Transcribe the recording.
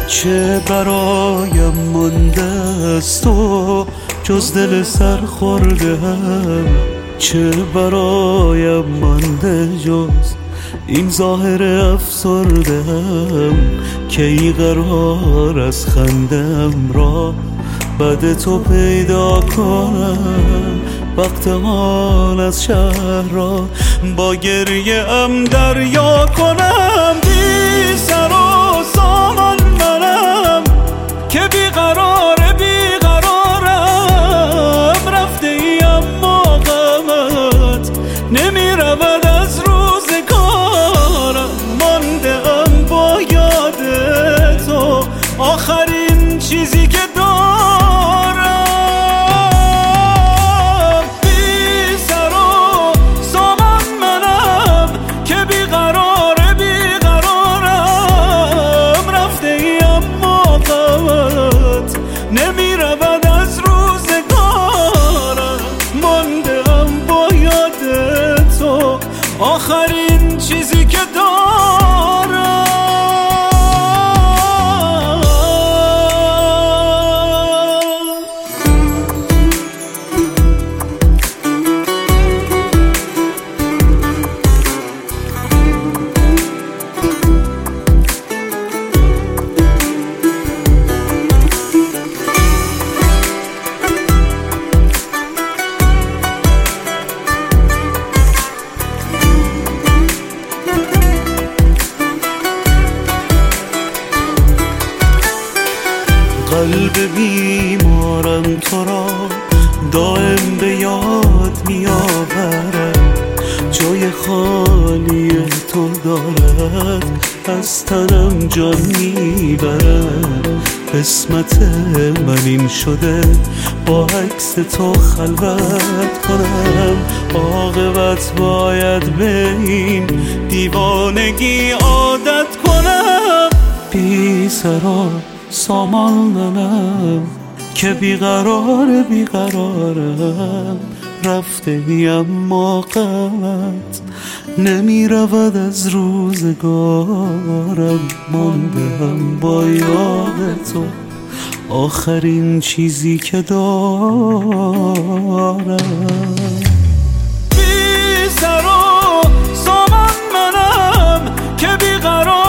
چه برایم مانده از تو جز دل سرخورده هم، چه برایم مانده جز این ظاهر افسرده هم، که ای قرار از خندم را بعد تو پیدا کنم، وقت آن از شهر را با گریه ام دریا کنم. بی سر و سامان منم که بیقرارم، رفته ای اما غمت نمی رود از روزگارم، مانده ام با یاد تو آخرین چیزی که نمی رود از روزگارم، مانده ام با یاد تو آخرین چیزی که دارم. قلب بیمارم تو را دائم به یاد می آورد، جای خالی تو دارد از تنم جان می برد. قسمت من این شده با عکس تو خلوت کنم، عاقبت باید به این دیوانگی عادت کنم. بی سر سامان منم که بیقرارم، رفته ای اما غمت نمی رود از روزگارم، مانده ام با یاد تو آخرین چیزی که دارم. بی سر و سامان منم که بیقرار